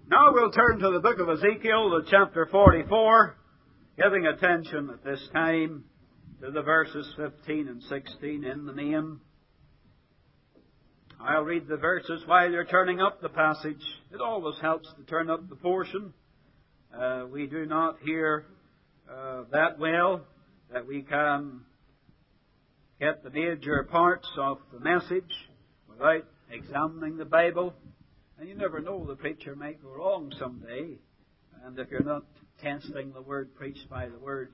Now we'll turn to the book of Ezekiel, the chapter 44, giving attention at this time to the verses 15 and 16 in the main. I'll read the verses while you're turning up the passage. It always helps to turn up the portion. We do not hear that well that we can get the major parts of the message without examining the Bible. And you never know, the preacher might go wrong someday. And if you're not testing the word preached by the word,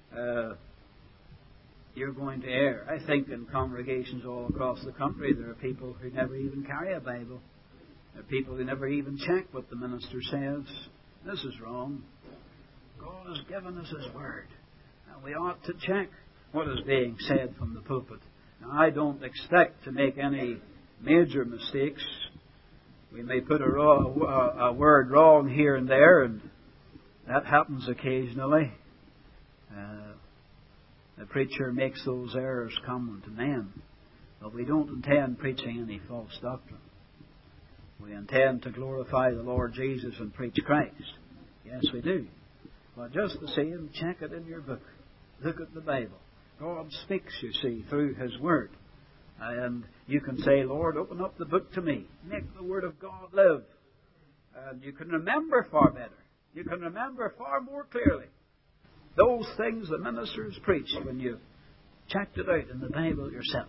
you're going to err. I think in congregations all across the country there are people who never even carry a Bible. There are people who never even check what the minister says. This is wrong. God has given us His Word. And we ought to check what is being said from the pulpit. Now, I don't expect to make any major mistakes. We may put a word wrong here and there, and that happens occasionally. The preacher makes those errors common to men. But we don't intend preaching any false doctrine. We intend to glorify the Lord Jesus and preach Christ. Yes, we do. But just the same, check it in your book. Look at the Bible. God speaks, you see, through His Word. And you can say, Lord, open up the book to me. Make the Word of God live. And you can remember far better. You can remember far more clearly those things the ministers preached when you checked it out in the Bible yourself.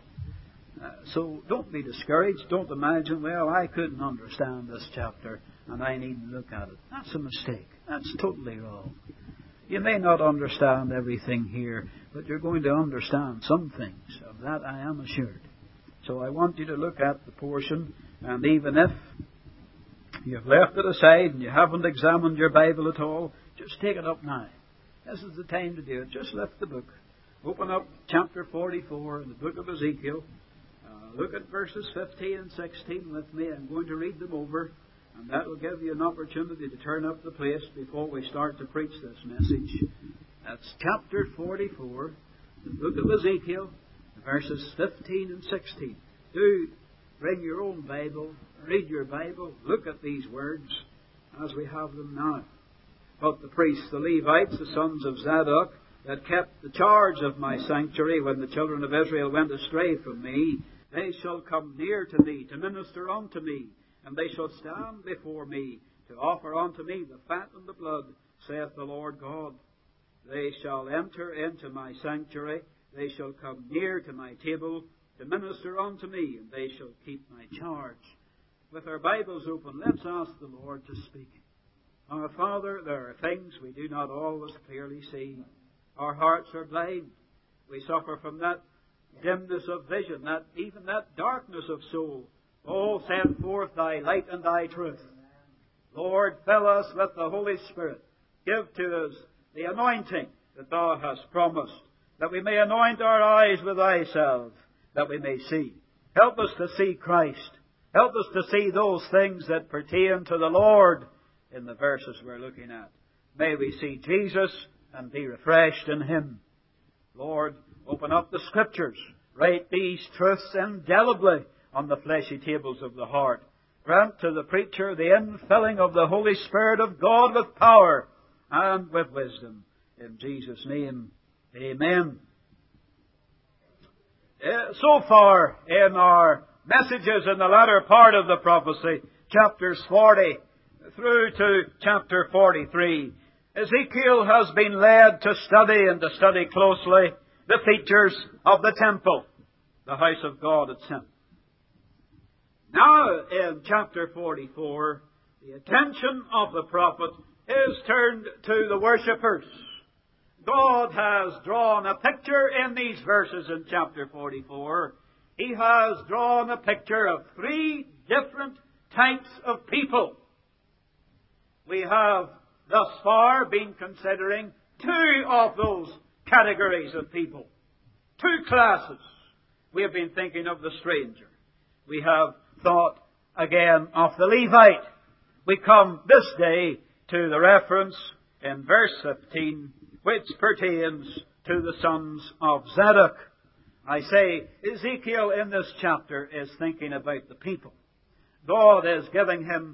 So don't be discouraged. Don't imagine, well, I couldn't understand this chapter and I needn't look at it. That's a mistake. That's totally wrong. You may not understand everything here, but you're going to understand some things. Of that I am assured. So I want you to look at the portion, and even if you've left it aside and you haven't examined your Bible at all, just take it up now. This is the time to do it. Just lift the book. Open up chapter 44 in the book of Ezekiel. Look at verses 15 and 16 with me. I'm going to read them over, and that will give you an opportunity to turn up the place before we start to preach this message. That's chapter 44, the book of Ezekiel, verses 15 and 16. Do bring your own Bible, read your Bible, look at these words as we have them now. But the priests, the Levites, the sons of Zadok, that kept the charge of my sanctuary when the children of Israel went astray from me, they shall come near to me to minister unto me, and they shall stand before me to offer unto me the fat and the blood, saith the Lord God. They shall enter into my sanctuary, they shall come near to my table to minister unto me, and they shall keep my charge. With our Bibles open, let's ask the Lord to speak. Our Father, there are things we do not always clearly see. Our hearts are blind. We suffer from that dimness of vision, even that darkness of soul. Oh, send forth Thy light and Thy truth. Lord, fill us with the Holy Spirit. Give to us the anointing that Thou hast promised, that we may anoint our eyes with Thyself, that we may see. Help us to see Christ. Help us to see those things that pertain to the Lord in the verses we're looking at. May we see Jesus and be refreshed in Him. Lord, open up the Scriptures. Write these truths indelibly on the fleshy tables of the heart. Grant to the preacher the infilling of the Holy Spirit of God with power and with wisdom. In Jesus' name, amen. So far in our messages in the latter part of the prophecy, chapters 40 through to chapter 43, Ezekiel has been led to study and to study closely the features of the temple, the house of God itself. Now, in chapter 44, the attention of the prophet is turned to the worshippers. God has drawn a picture in these verses in chapter 44. He has drawn a picture of three different types of people. We have thus far been considering two of those categories of people. Two classes. We have been thinking of the stranger. We have thought again of the Levite. We come this day to the reference in verse 15, which pertains to the sons of Zadok. I say, Ezekiel in this chapter is thinking about the people. God is giving him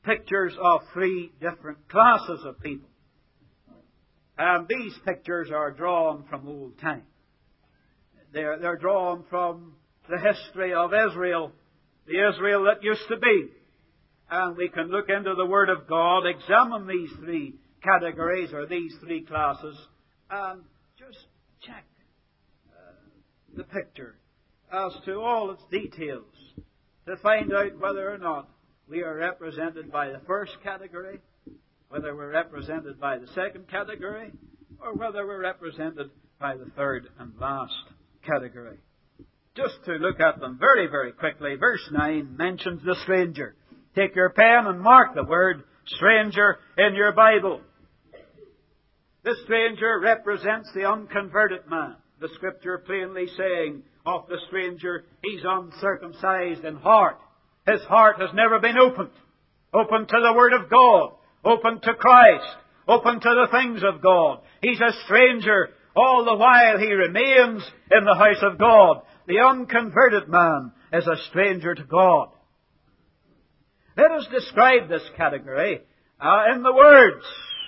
pictures of three different classes of people. And these pictures are drawn from old time. They're drawn from the history of Israel, the Israel that used to be. And we can look into the Word of God, examine these three categories or these three classes, and just check the picture as to all its details to find out whether or not we are represented by the first category, whether we're represented by the second category, or whether we're represented by the third and last category. Just to look at them very, very quickly, verse 9 mentions the stranger. Take your pen and mark the word stranger in your Bible. The stranger represents the unconverted man. The Scripture plainly saying of the stranger, he's uncircumcised in heart. His heart has never been opened to the Word of God, open to Christ, open to the things of God. He's a stranger all the while he remains in the house of God. The unconverted man is a stranger to God. Let us describe this category in the words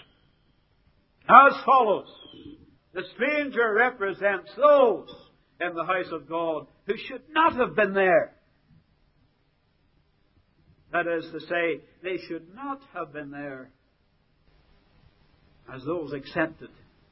as follows. The stranger represents those in the house of God who should not have been there. That is to say, they should not have been there as those accepted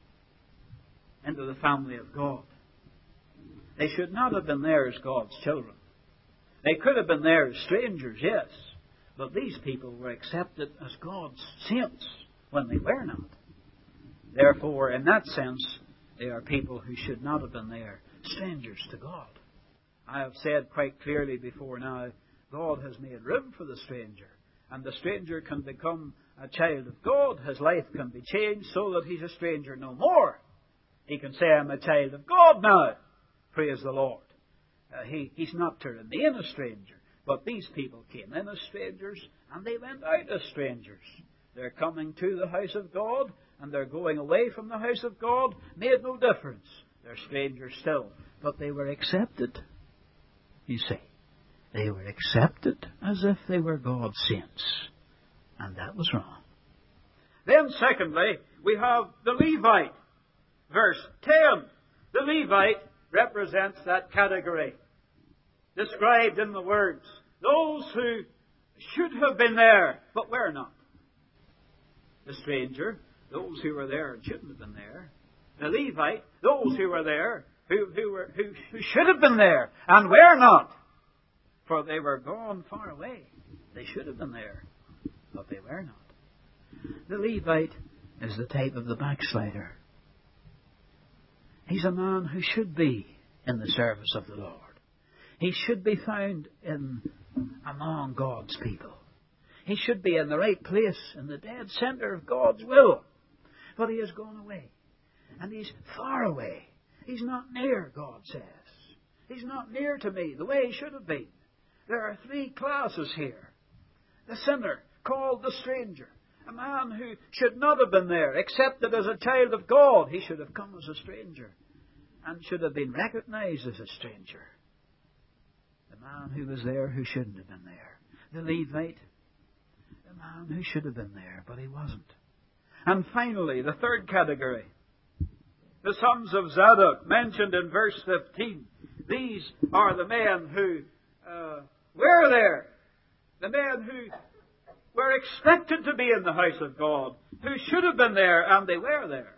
into the family of God. They should not have been there as God's children. They could have been there as strangers, yes, but these people were accepted as God's saints when they were not. Therefore, in that sense, they are people who should not have been there, strangers to God. I have said quite clearly before now, God has made room for the stranger, and the stranger can become a child of God. His life can be changed so that he's a stranger no more. He can say, I'm a child of God now. Praise the Lord. He's not to remain a stranger. But these people came in as strangers, and they went out as strangers. They're coming to the house of God, and they're going away from the house of God. Made no difference. They're strangers still. But they were accepted, you see. They were accepted as if they were God's saints. And that was wrong. Then secondly, we have the Levite. Verse 10. The Levite represents that category described in the words. Those who should have been there, but were not. The stranger, those who were there and shouldn't have been there. The Levite, those who were there, who should have been there and were not. For they were gone far away. They should have been there, but they were not. The Levite is the type of the backslider. He's a man who should be in the service of the Lord. He should be found among God's people. He should be in the right place, in the dead center of God's will. But he has gone away. And he's far away. He's not near, God says. He's not near to me the way he should have been. There are three classes here. The sinner, called the stranger. A man who should not have been there, accepted as a child of God. He should have come as a stranger and should have been recognized as a stranger. The man who was there who shouldn't have been there. The Levite, the man who should have been there, but he wasn't. And finally, the third category, the sons of Zadok, mentioned in verse 15. These are the men who were there. The men who were expected to be in the house of God, who should have been there, and they were there.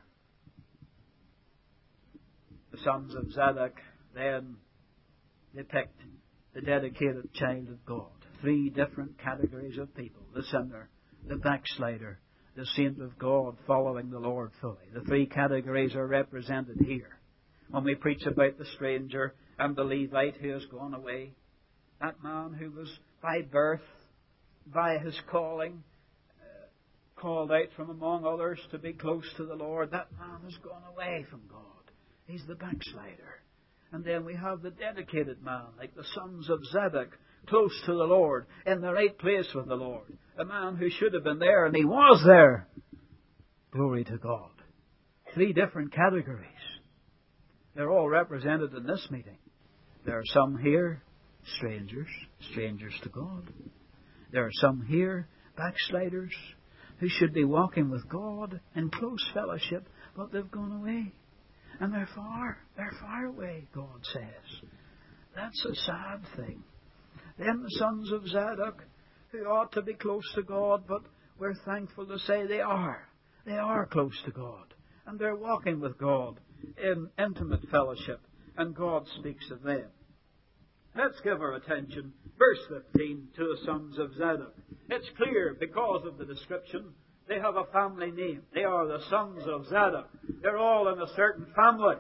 The sons of Zadok then depict the dedicated child of God. Three different categories of people. The sinner, the backslider, the saint of God following the Lord fully. The three categories are represented here. When we preach about the stranger and the Levite who has gone away, that man who was by birth, by his calling, called out from among others to be close to the Lord, that man has gone away from God. He's the backslider. And then we have the dedicated man, like the sons of Zadok, close to the Lord, in the right place with the Lord. A man who should have been there, and he was there. Glory to God. Three different categories. They're all represented in this meeting. There are some here, strangers to God. There are some here backsliders who should be walking with God in close fellowship, but they've gone away. And they're far away, God says. That's a sad thing. Then the sons of Zadok, who ought to be close to God, but we're thankful to say they are. They are close to God. And they're walking with God in intimate fellowship. And God speaks of them. Let's give our attention, verse 15, to the sons of Zadok. It's clear because of the description. They have a family name. They are the sons of Zadok. They're all in a certain family.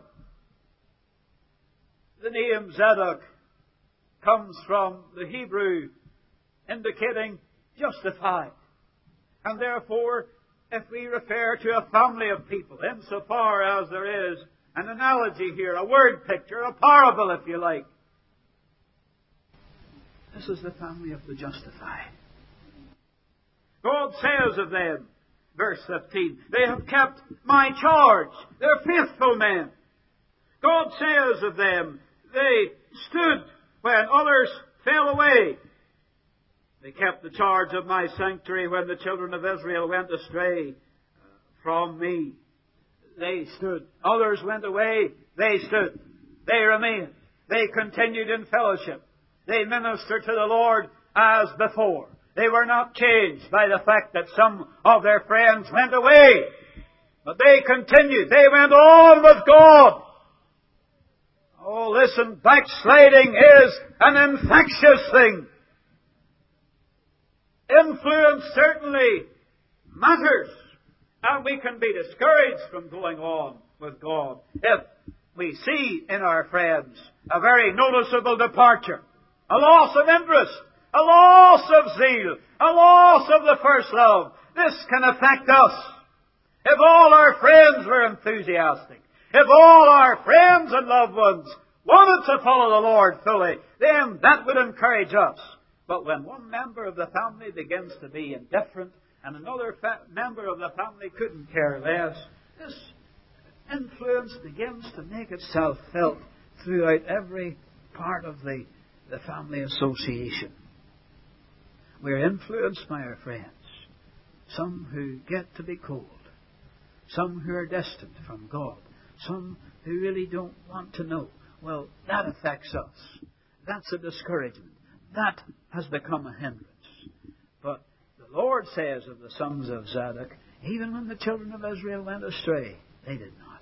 The name Zadok comes from the Hebrew indicating justified. And therefore, if we refer to a family of people, insofar as there is an analogy here, a word picture, a parable, if you like, this is the family of the justified. God says of them, verse 15, they have kept my charge. They're faithful men. God says of them, they stood when others fell away. They kept the charge of my sanctuary when the children of Israel went astray from me. They stood. Others went away. They stood. They remained. They continued in fellowship. They ministered to the Lord as before. They were not changed by the fact that some of their friends went away. But they continued. They went on with God. Oh, listen, backsliding is an infectious thing. Influence certainly matters. And we can be discouraged from going on with God if we see in our friends a very noticeable departure, a loss of interest, a loss of zeal, a loss of the first love. This can affect us. If all our friends were enthusiastic, if all our friends and loved ones wanted to follow the Lord fully, then that would encourage us. But when one member of the family begins to be indifferent and another member of the family couldn't care less, this influence begins to make itself felt throughout every part of the family association. We're influenced by our friends. Some who get to be cold. Some who are distant from God. Some who really don't want to know. Well, that affects us. That's a discouragement. That has become a hindrance. But the Lord says of the sons of Zadok, even when the children of Israel went astray, they did not.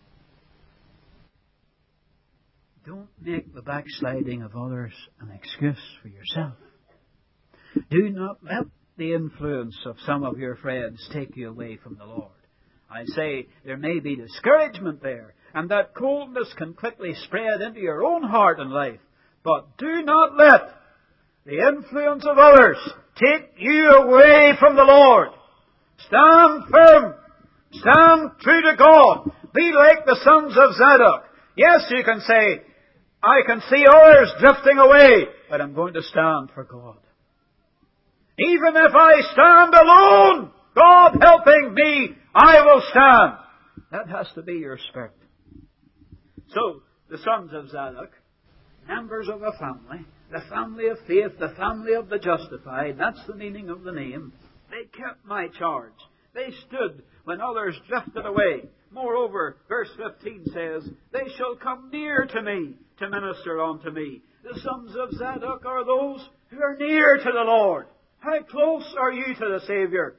Don't make the backsliding of others an excuse for yourself. Do not let the influence of some of your friends take you away from the Lord. I say there may be discouragement there, and that coldness can quickly spread into your own heart and life. But do not let the influence of others take you away from the Lord. Stand firm. Stand true to God. Be like the sons of Zadok. Yes, you can say, I can see others drifting away, but I'm going to stand for God. Even if I stand alone, God helping me, I will stand. That has to be your spirit. So, the sons of Zadok, members of a family, the family of faith, the family of the justified, that's the meaning of the name. They kept my charge. They stood when others drifted away. Moreover, verse 15 says, they shall come near to me to minister unto me. The sons of Zadok are those who are near to the Lord. How close are you to the Savior?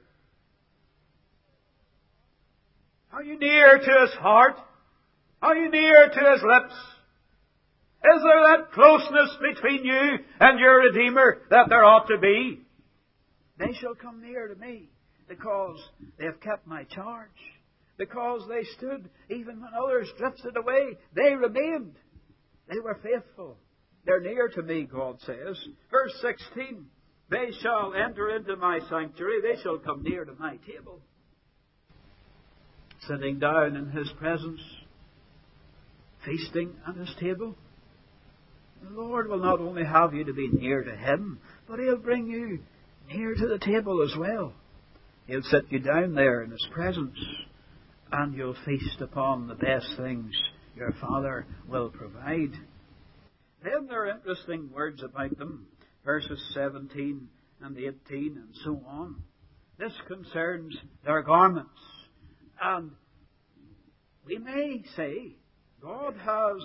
Are you near to His heart? Are you near to His lips? Is there that closeness between you and your Redeemer that there ought to be? They shall come near to me because they have kept my charge. Because they stood even when others drifted away. They remained. They were faithful. They're near to me, God says. Verse 16, they shall enter into my sanctuary. They shall come near to my table. Sitting down in His presence, feasting at His table. The Lord will not only have you to be near to Him, but He'll bring you near to the table as well. He'll sit you down there in His presence, and you'll feast upon the best things your Father will provide. Then there are interesting words about them. Verses 17 and 18 and so on. This concerns their garments. And we may say God has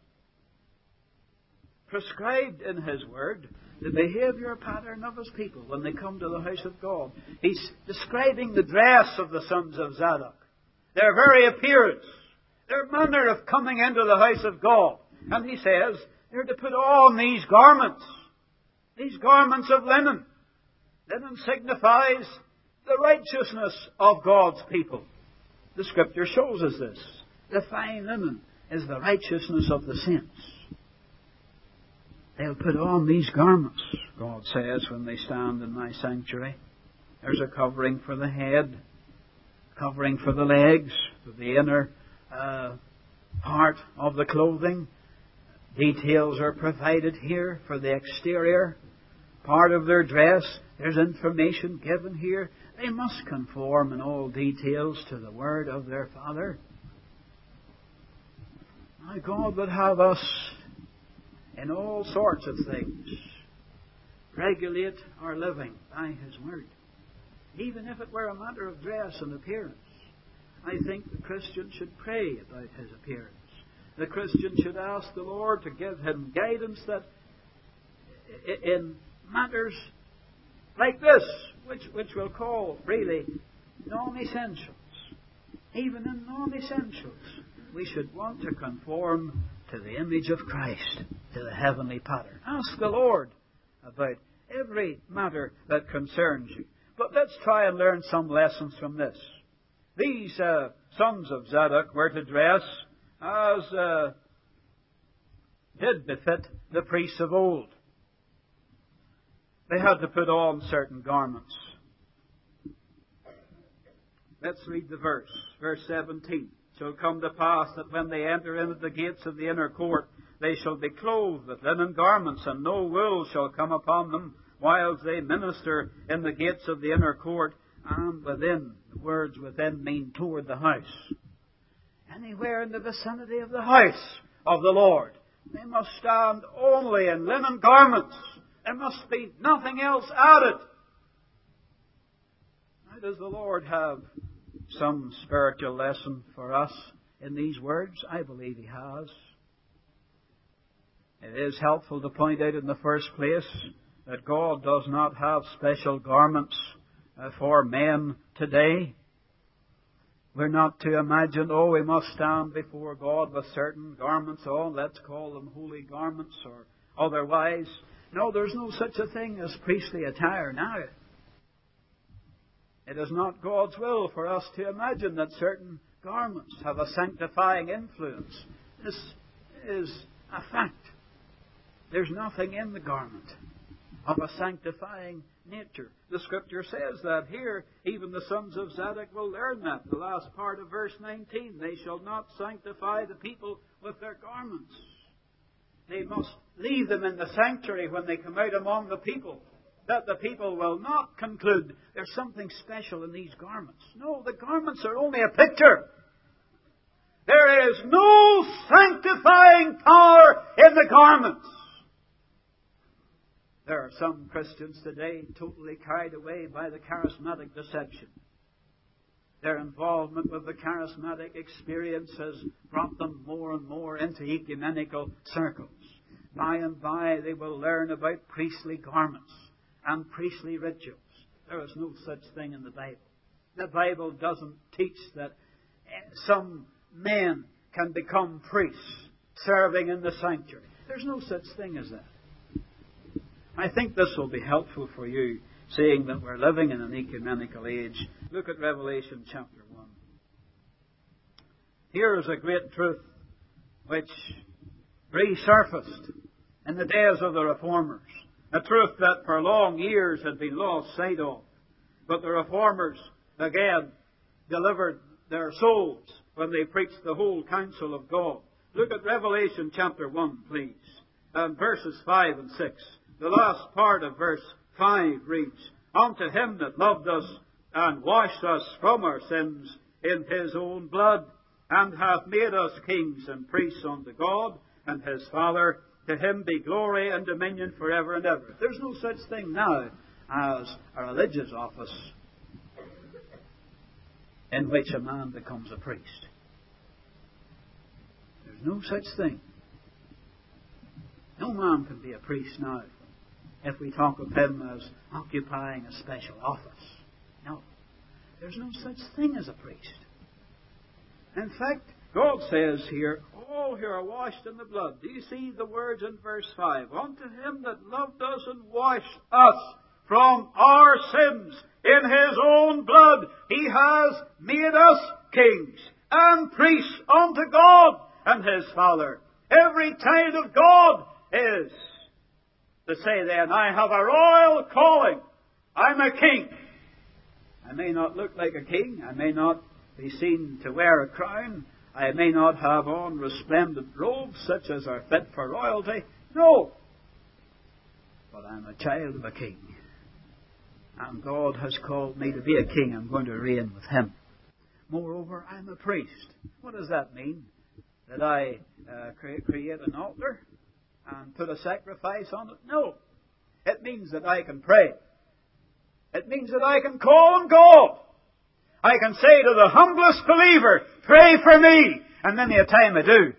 prescribed in His Word the behavior pattern of His people when they come to the house of God. He's describing the dress of the sons of Zadok, their very appearance, their manner of coming into the house of God. And He says they're to put on these garments of linen. Linen signifies the righteousness of God's people. The Scripture shows us this. The fine linen is the righteousness of the saints. They'll put on these garments, God says, when they stand in my sanctuary. There's a covering for the head, covering for the legs, for the inner part of the clothing. Details are provided here for the exterior part of their dress. There's information given here. They must conform in all details to the Word of their Father. My God would have us in all sorts of things regulate our living by His Word. Even if it were a matter of dress and appearance, I think the Christian should pray about his appearance. The Christian should ask the Lord to give him guidance that in matters like this, which we'll call really non-essentials. Even in non-essentials, we should want to conform to the image of Christ, to the heavenly pattern. Ask the Lord about every matter that concerns you. But let's try and learn some lessons from this. These sons of Zadok were to dress as did befit the priests of old. They had to put on certain garments. Let's read the verse. Verse 17. So it come to pass that when they enter into the gates of the inner court, they shall be clothed with linen garments, and no wool shall come upon them, whiles they minister in the gates of the inner court, and within. The words within mean toward the house. Anywhere in the vicinity of the house of the Lord, they must stand only in linen garments. There must be nothing else added. Now, does the Lord have some spiritual lesson for us in these words? I believe He has. It is helpful to point out in the first place that God does not have special garments for men today. We're not to imagine, we must stand before God with certain garments on. Let's call them holy garments or otherwise. No, there's no such a thing as priestly attire now. It is not God's will for us to imagine that certain garments have a sanctifying influence. This is a fact. There's nothing in the garment of a sanctifying nature. The Scripture says that here. Even the sons of Zadok will learn that. The last part of verse 19. They shall not sanctify the people with their garments. They must leave them in the sanctuary when they come out among the people, that the people will not conclude there's something special in these garments. No, the garments are only a picture. There is no sanctifying power in the garments. There are some Christians today totally carried away by the charismatic deception. Their involvement with the charismatic experience has brought them more and more into ecumenical circles. By and by they will learn about priestly garments and priestly rituals. There is no such thing in the Bible. The Bible doesn't teach that some men can become priests serving in the sanctuary. There's no such thing as that. I think this will be helpful for you, seeing that we're living in an ecumenical age. Look at Revelation chapter 1. Here is a great truth which resurfaced in the days of the Reformers. A truth that for long years had been lost sight of. But the Reformers again delivered their souls when they preached the whole counsel of God. Look at Revelation chapter 1, please, and verses 5 and 6. The last part of verse 5 reads, Unto Him that loved us and washed us from our sins in His own blood, and hath made us kings and priests unto God and His Father, to Him be glory and dominion forever and ever. There's no such thing now as a religious office in which a man becomes a priest. There's no such thing. No man can be a priest now if we talk of him as occupying a special office. No. There's no such thing as a priest. In fact, God says here, all who are washed in the blood. Do you see the words in verse 5? Unto him that loved us and washed us from our sins in his own blood, he has made us kings and priests unto God and his Father. Every child of God is to say then, I have a royal calling. I'm a king. I may not look like a king. I may not be seen to wear a crown. I may not have on resplendent robes such as are fit for royalty. No. But I'm a child of a king. And God has called me to be a king. I'm going to reign with him. Moreover, I'm a priest. What does that mean? That I create an altar and put a sacrifice on it? No. It means that I can pray. It means that I can call on God. I can say to the humblest believer, pray for me. And many a time I do.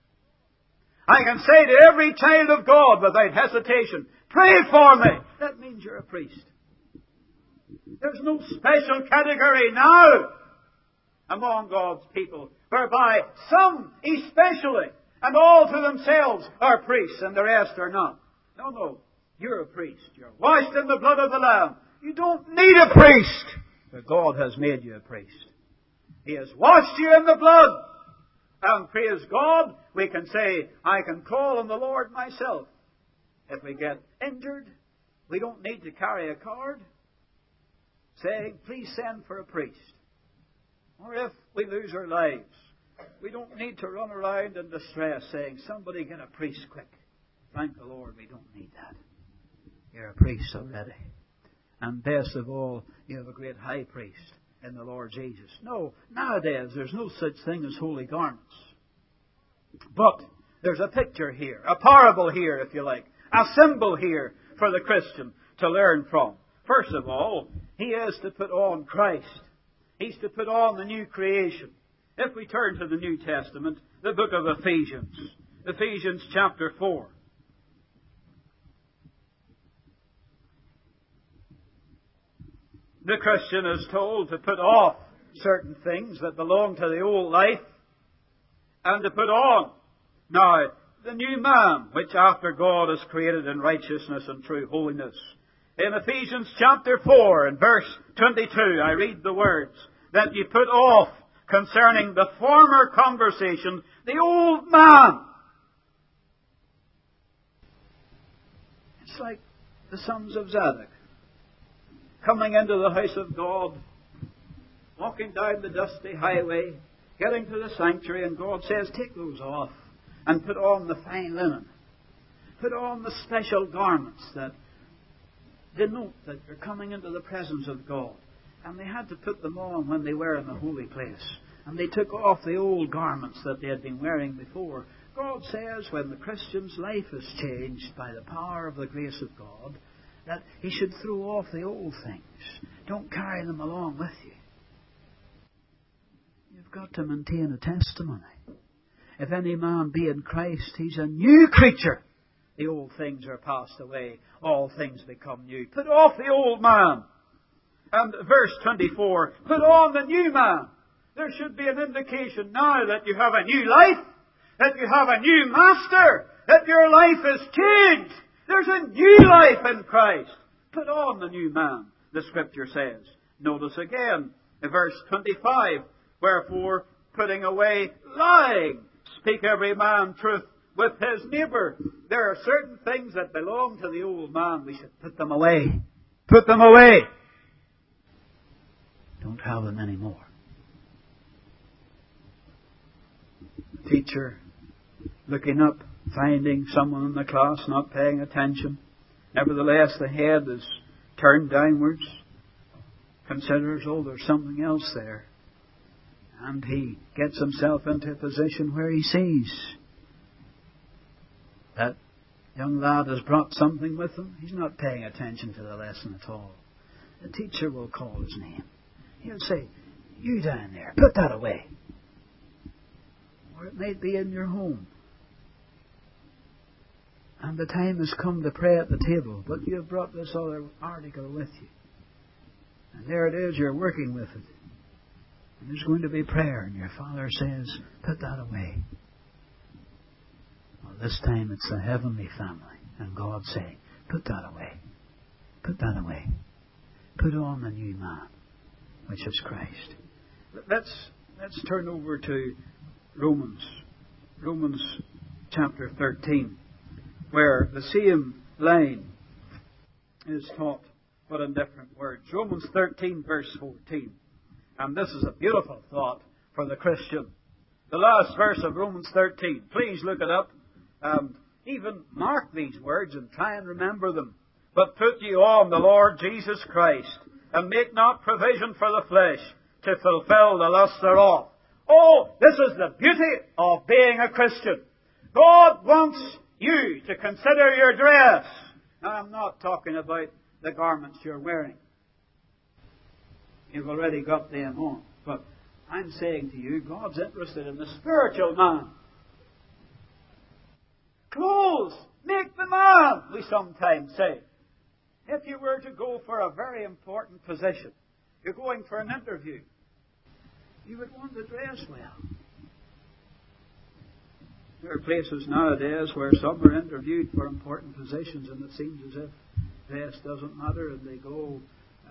I can say to every child of God without hesitation, pray for me. That means you're a priest. There's no special category now among God's people whereby some especially and all to themselves are priests and the rest are not. No. You're a priest. You're washed in the blood of the Lamb. You don't need a priest. But God has made you a priest. He has washed you in the blood. And praise God, we can say, I can call on the Lord myself. If we get injured, we don't need to carry a card saying, please send for a priest. Or if we lose our lives, we don't need to run around in distress saying, somebody get a priest quick. Thank the Lord, we don't need that. You're a priest already. And best of all, you have a great high priest in the Lord Jesus. No, nowadays there's no such thing as holy garments. But there's a picture here, a parable here, if you like, a symbol here for the Christian to learn from. First of all, he is to put on Christ. He's to put on the new creation. If we turn to the New Testament, the book of Ephesians, Ephesians chapter 4. The Christian is told to put off certain things that belong to the old life and to put on now the new man, which after God is created in righteousness and true holiness. In Ephesians chapter 4 and verse 22, I read the words, that you put off concerning the former conversation the old man. It's like the sons of Zadok coming into the house of God, walking down the dusty highway, getting to the sanctuary, and God says, take those off and put on the fine linen. Put on the special garments that denote that you're coming into the presence of God. And they had to put them on when they were in the holy place. And they took off the old garments that they had been wearing before. God says when the Christian's life is changed by the power of the grace of God, that he should throw off the old things. Don't carry them along with you. You've got to maintain a testimony. If any man be in Christ, he's a new creature. The old things are passed away. All things become new. Put off the old man. And verse 24, put on the new man. There should be an indication now that you have a new life, that you have a new master, that your life is changed. There's a new life in Christ. Put on the new man, the Scripture says. Notice again, in verse 25, wherefore, putting away lying, speak every man truth with his neighbour. There are certain things that belong to the old man. We should put them away. Put them away. Don't have them anymore. Teacher, looking up, finding someone in the class not paying attention. Nevertheless, the head is turned downwards. Considers, oh, there's something else there. And he gets himself into a position where he sees that Young lad has brought something with him. He's not paying attention to the lesson at all. The teacher will call his name. He'll say, "You down there, put that away." Or it may be in your home. And the time has come to pray at the table, but you've brought this other article with you. And there it is, you're working with it. And there's going to be prayer, and your father says, "Put that away." Well, this time it's the heavenly family, and God saying, "Put that away. Put that away. Put on the new man, which is Christ." Let's turn over to Romans chapter 13, where the same line is taught, but in different words. Romans 13, verse 14. And this is a beautiful thought for the Christian. The last verse of Romans 13. Please look it up. Even mark these words and try and remember them. "But put ye on the Lord Jesus Christ, and make not provision for the flesh to fulfill the lust thereof." Oh, this is the beauty of being a Christian. God wants you to consider your dress. Now, I'm not talking about the garments you're wearing. You've already got them on. But I'm saying to you, God's interested in the spiritual man. Clothes make the man, we sometimes say. If you were to go for a very important position, you're going for an interview, you would want to dress well. There are places nowadays where some are interviewed for important positions, and it seems as if dress doesn't matter, and they go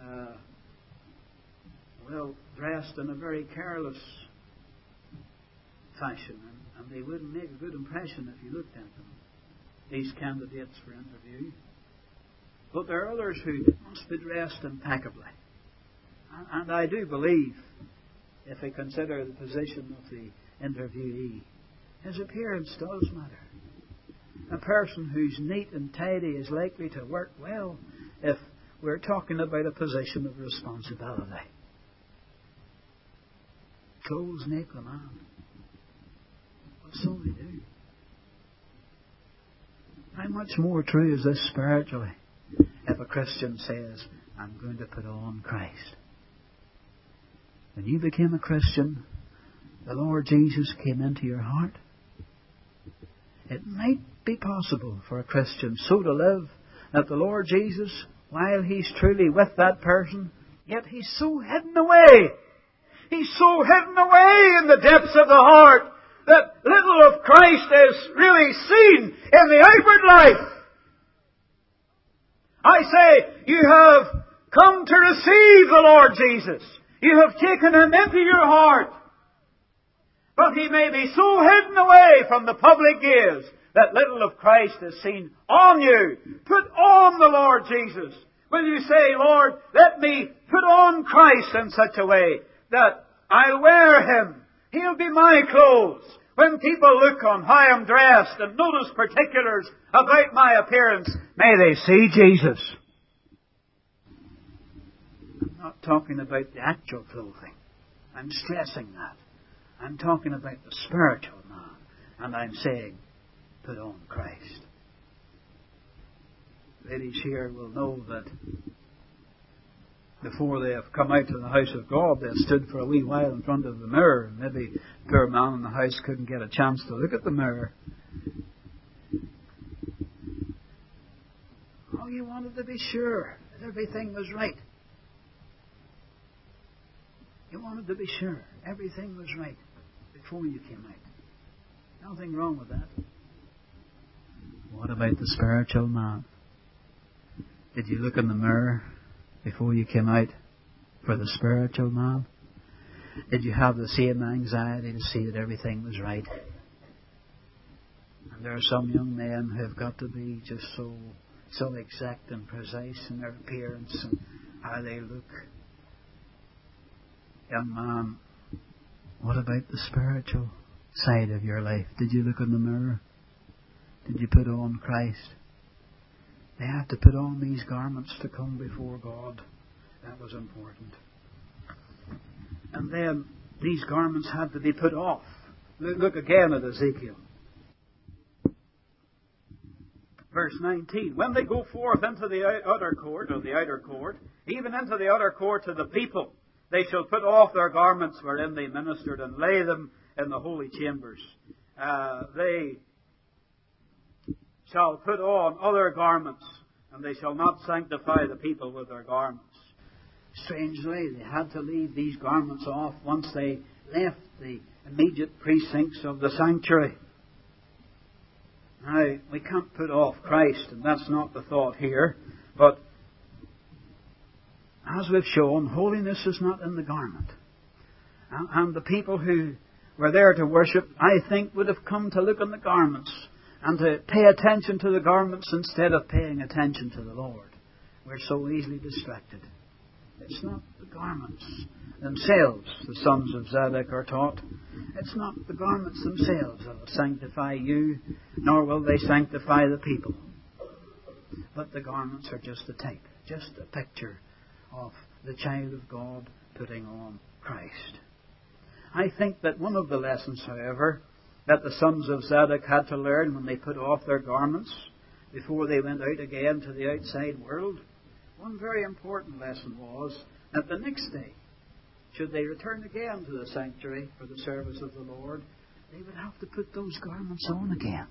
dressed in a very careless fashion, and they wouldn't make a good impression if you looked at them, these candidates for interview. But there are others who must be dressed impeccably. And I do believe, if we consider the position of the interviewee, his appearance does matter. A person who's neat and tidy is likely to work well if we're talking about a position of responsibility. Clothes make the man. Well, so they do. How much more true is this spiritually if a Christian says, "I'm going to put on Christ"? When you became a Christian, the Lord Jesus came into your heart. It might be possible for a Christian so to live that the Lord Jesus, while He's truly with that person, yet He's so hidden away. He's so hidden away in the depths of the heart that little of Christ is really seen in the outward life. I say, you have come to receive the Lord Jesus. You have taken Him into your heart. But He may be so hidden away from the public gaze that little of Christ is seen on you. Put on the Lord Jesus. Will you say, "Lord, let me put on Christ in such a way that I'll wear Him. He'll be my clothes. When people look on how I'm dressed and notice particulars about my appearance, may they see Jesus." I'm not talking about the actual clothing. I'm stressing that. I'm talking about the spiritual man. And I'm saying, put on Christ. Ladies here will know that before they have come out to the house of God, they've stood for a wee while in front of the mirror. And maybe the poor man in the house couldn't get a chance to look at the mirror. Oh, you wanted to be sure that everything was right. You wanted to be sure everything was right before you came out. Nothing wrong with that. What about the spiritual man? Did you look in the mirror before you came out for the spiritual man? Did you have the same anxiety to see that everything was right? And there are some young men who have got to be just so exact and precise in their appearance and how they look. Young man, what about the spiritual side of your life? Did you look in the mirror? Did you put on Christ? They had to put on these garments to come before God. That was important. And then these garments had to be put off. Look again at Ezekiel. Verse 19, when they go forth into the outer court, or the outer court, even into the outer court to the people, they shall put off their garments wherein they ministered, and lay them in the holy chambers. They shall put on other garments, and they shall not sanctify the people with their garments. Strangely, they had to leave these garments off once they left the immediate precincts of the sanctuary. Now, we can't put off Christ, and that's not the thought here. But, as we've shown, holiness is not in the garment. And the people who were there to worship, I think, would have come to look on the garments and to pay attention to the garments instead of paying attention to the Lord. We're so easily distracted. It's not the garments themselves, the sons of Zadok are taught. It's not the garments themselves that will sanctify you, nor will they sanctify the people. But the garments are just a type, just a picture of the child of God putting on Christ. I think that one of the lessons, however, that the sons of Zadok had to learn when they put off their garments before they went out again to the outside world, one very important lesson was that the next day, should they return again to the sanctuary for the service of the Lord, they would have to put those garments on again.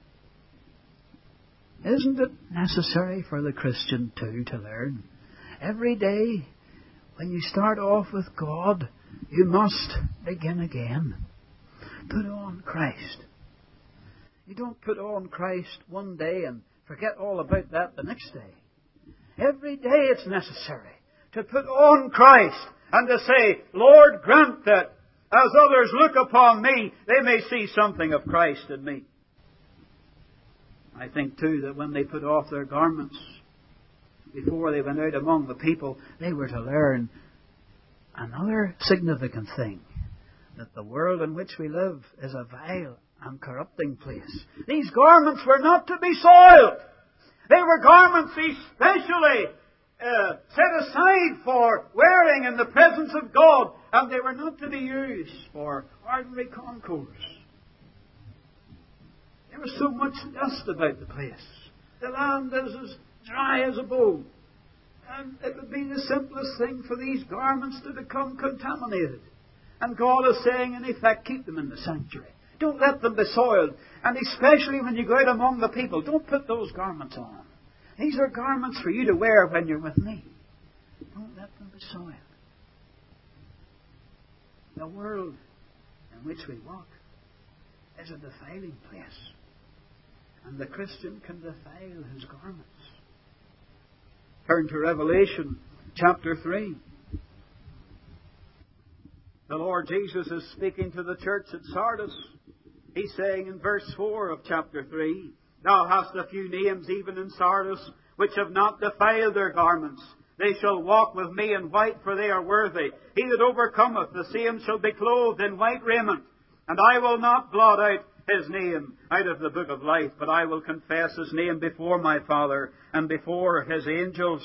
Isn't it necessary for the Christian too to learn? Every day, when you start off with God, you must begin again. Put on Christ. You don't put on Christ one day and forget all about that the next day. Every day it's necessary to put on Christ and to say, Lord, grant that as others look upon me, they may see something of Christ in me. I think too that when they put off their garments before they went out among the people, they were to learn another significant thing, that the world in which we live is a vile and corrupting place. These garments were not to be soiled. They were garments especially set aside for wearing in the presence of God, and they were not to be used for ordinary concourse. There was so much dust about the place. The land is as dry as a bone. And it would be the simplest thing for these garments to become contaminated. And God is saying, in effect, keep them in the sanctuary. Don't let them be soiled. And especially when you go out among the people, don't put those garments on. These are garments for you to wear when you're with me. Don't let them be soiled. The world in which we walk is a defiling place. And the Christian can defile his garments. Turn to Revelation chapter 3. The Lord Jesus is speaking to the church at Sardis. He's saying in verse 4 of chapter 3, Thou hast a few names even in Sardis, which have not defiled their garments. They shall walk with me in white, for they are worthy. He that overcometh, the same shall be clothed in white raiment. And I will not blot out his name out of the book of life, but I will confess his name before my Father and before his angels.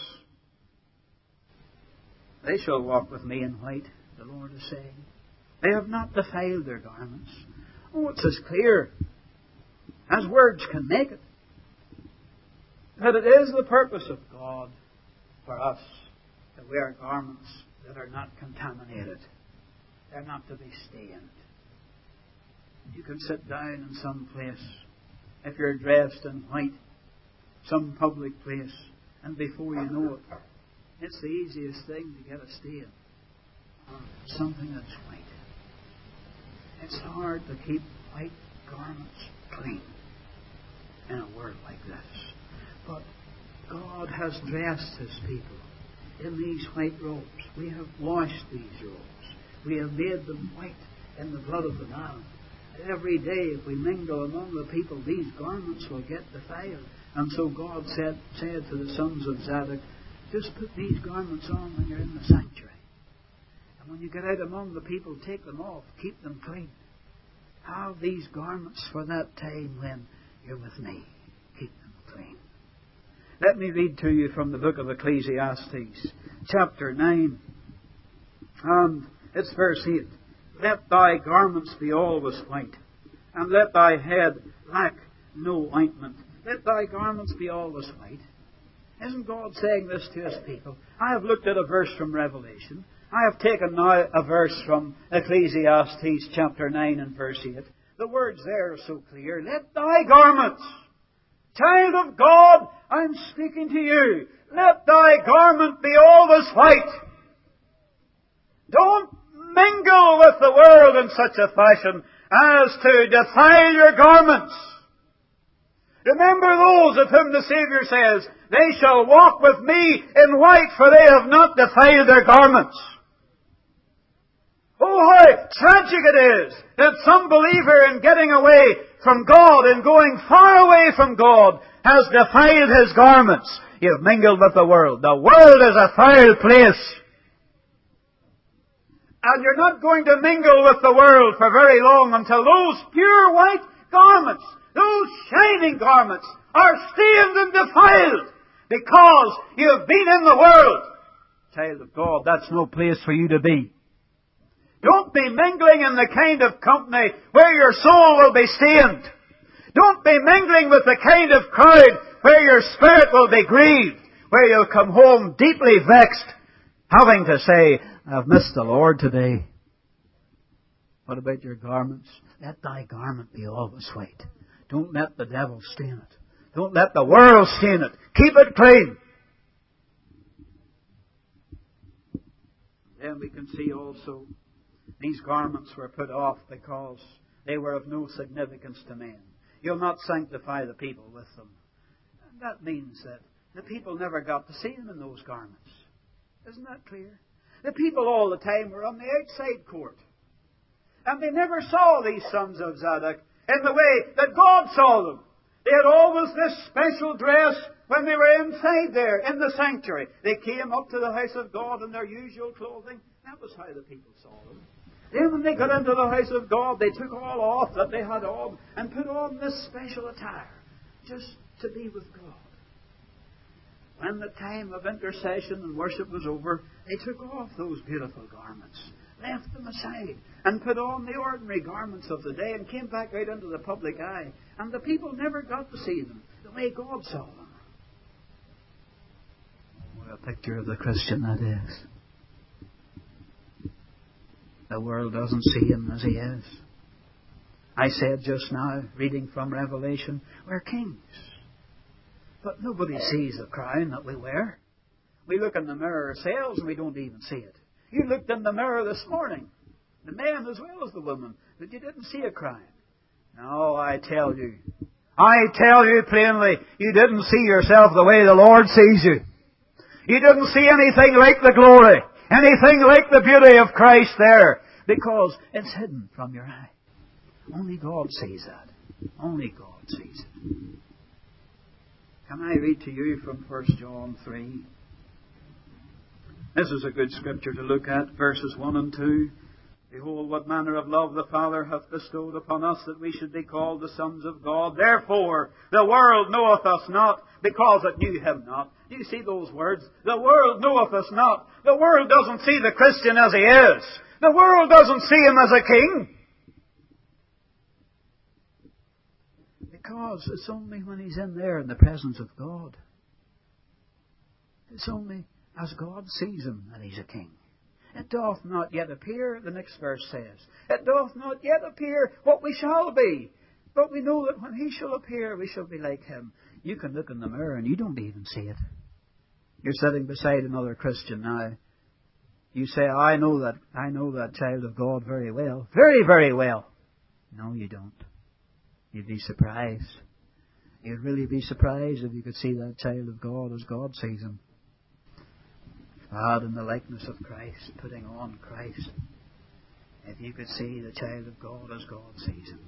They shall walk with me in white, the Lord is saying. They have not defiled their garments. Oh, it's as clear as words can make it, that it is the purpose of God for us to wear garments that are not contaminated. They're not to be stained. You can sit down in some place, if you're dressed in white, some public place, and before you know it, it's the easiest thing to get a stain on something that's white. It's hard to keep white garments clean in a world like this. But God has dressed His people in these white robes. We have washed these robes. We have made them white in the blood of the Lamb. Every day, if we mingle among the people, these garments will get defiled. And so God said to the sons of Zadok, just put these garments on when you're in the sanctuary. And when you get out among the people, take them off. Keep them clean. Have these garments for that time when you're with me. Keep them clean. Let me read to you from the book of Ecclesiastes, chapter 9. And it's verse 8. Let thy garments be always white, and let thy head lack no ointment. Let thy garments be always white. Isn't God saying this to His people? I have looked at a verse from Revelation. I have taken now a verse from Ecclesiastes chapter 9 and verse 8. The words there are so clear. Let thy garments, child of God, I'm speaking to you. Let thy garment be always white. Don't mingle with the world in such a fashion as to defile your garments. Remember those of whom the Saviour says, they shall walk with me in white, for they have not defiled their garments. Oh, how tragic it is that some believer in getting away from God and going far away from God has defiled his garments. You've mingled with the world. The world is a foul place. And you're not going to mingle with the world for very long until those pure white garments, those shining garments, are stained and defiled because you've been in the world. Child of God, that's no place for you to be. Don't be mingling in the kind of company where your soul will be stained. Don't be mingling with the kind of crowd where your spirit will be grieved, where you'll come home deeply vexed, having to say, I've missed the Lord today. What about your garments? Let thy garment be always white. Don't let the devil stain it. Don't let the world stain it. Keep it clean. Then we can see also these garments were put off because they were of no significance to men. You'll not sanctify the people with them. And that means that the people never got to see them in those garments. Isn't that clear? The people all the time were on the outside court. And they never saw these sons of Zadok in the way that God saw them. They had always this special dress when they were inside there in the sanctuary. They came up to the house of God in their usual clothing. That was how the people saw them. Then when they got into the house of God, they took all off that they had on and put on this special attire just to be with God. When the time of intercession and worship was over, they took off those beautiful garments, left them aside, and put on the ordinary garments of the day and came back out into the public eye. And the people never got to see them the way God saw them. What a picture of the Christian that is. The world doesn't see him as he is. I said just now, reading from Revelation, we're kings. But nobody sees the crown that we wear. We look in the mirror ourselves and we don't even see it. You looked in the mirror this morning, the men as well as the women, but you didn't see a crown. No, I tell you plainly, you didn't see yourself the way the Lord sees you. You didn't see anything like the glory, anything like the beauty of Christ there, because it's hidden from your eye. Only God sees that. Only God sees it. Can I read to you from 1 John 3? This is a good scripture to look at, verses 1 and 2. Behold, what manner of love the Father hath bestowed upon us, that we should be called the sons of God. Therefore, the world knoweth us not, because it knew Him not. Do you see those words? The world knoweth us not. The world doesn't see the Christian as he is. The world doesn't see him as a king. Because it's only when he's in there in the presence of God. It's only as God sees him that he's a king. It doth not yet appear, the next verse says, it doth not yet appear what we shall be. But we know that when he shall appear, we shall be like him. You can look in the mirror and you don't even see it. You're sitting beside another Christian now. You say, I know that child of God very well. Very, very well. No, you don't. You'd be surprised. You'd really be surprised if you could see that child of God as God sees him. God in the likeness of Christ, putting on Christ. If you could see the child of God as God sees him.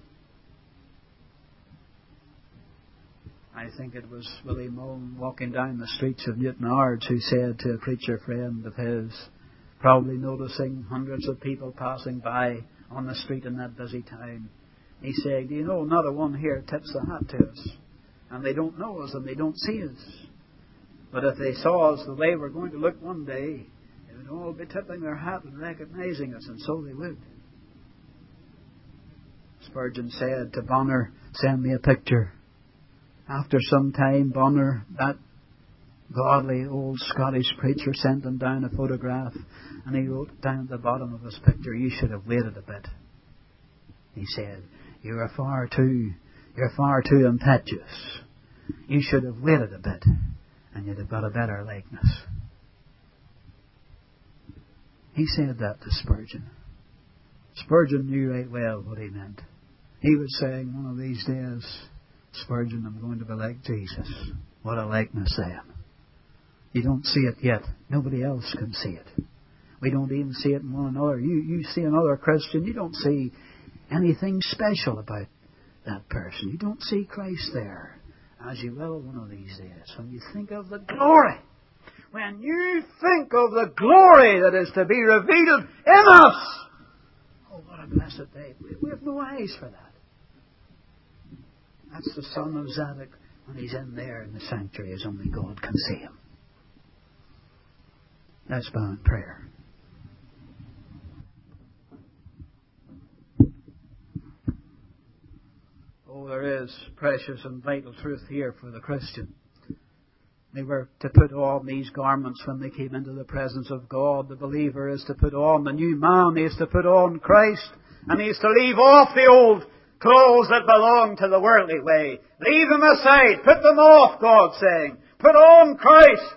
I think it was Willie Mullen walking down the streets of Newtownards who said to a preacher friend of his, probably noticing hundreds of people passing by on the street in that busy town, he said, do you know, not a one here tips the hat to us. And they don't know us and they don't see us. But if they saw us the way we're going to look one day, they would all be tipping their hat and recognizing us, and so they would. Spurgeon said to Bonner, send me a picture. After some time, Bonner, that godly old Scottish preacher, sent him down a photograph, and he wrote down at the bottom of his picture, "You should have waited a bit." He said, You're far too impetuous. You should have waited a bit, and you'd have got a better likeness." He said that to Spurgeon. Spurgeon knew right well what he meant. He was saying, one of these days, Spurgeon, I'm going to be like Jesus. What a likeness I am. You don't see it yet. Nobody else can see it. We don't even see it in one another. You see another Christian, you don't see anything special about that person. You don't see Christ there, as you will one of these days. When you think of the glory, when you think of the glory that is to be revealed in us, oh, what a blessed day. We have no eyes for that. That's the Son of Zadok when he's in there in the sanctuary, as only God can see him. Let's bow in prayer. Oh, there is precious and vital truth here for the Christian. They were to put on these garments when they came into the presence of God. The believer is to put on the new man. He is to put on Christ. And he is to leave off the old clothes that belong to the worldly way. Leave them aside. Put them off, God's saying. Put on Christ.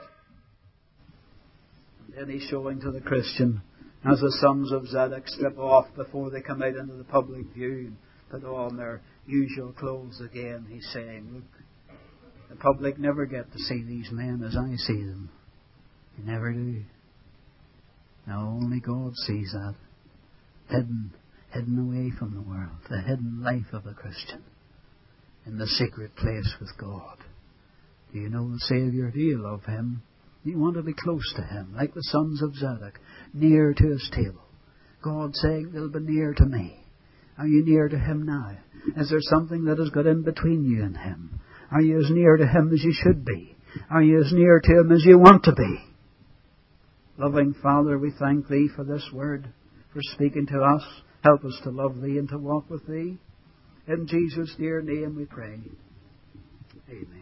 And then he's showing to the Christian, as the sons of Zadok strip off before they come out into the public view and put on their usual clothes again. He's saying, look, the public never get to see these men as I see them. They never do. Now only God sees that. Hidden away from the world. The hidden life of the Christian. In the secret place with God. Do you know the Saviour? Do you love Him? Do you want to be close to Him? Like the sons of Zadok. Near to His table. God saying, they'll be near to me. Are you near to Him now? Is there something that has got in between you and Him? Are you as near to Him as you should be? Are you as near to Him as you want to be? Loving Father, we thank Thee for this word, for speaking to us. Help us to love Thee and to walk with Thee. In Jesus' dear name we pray. Amen.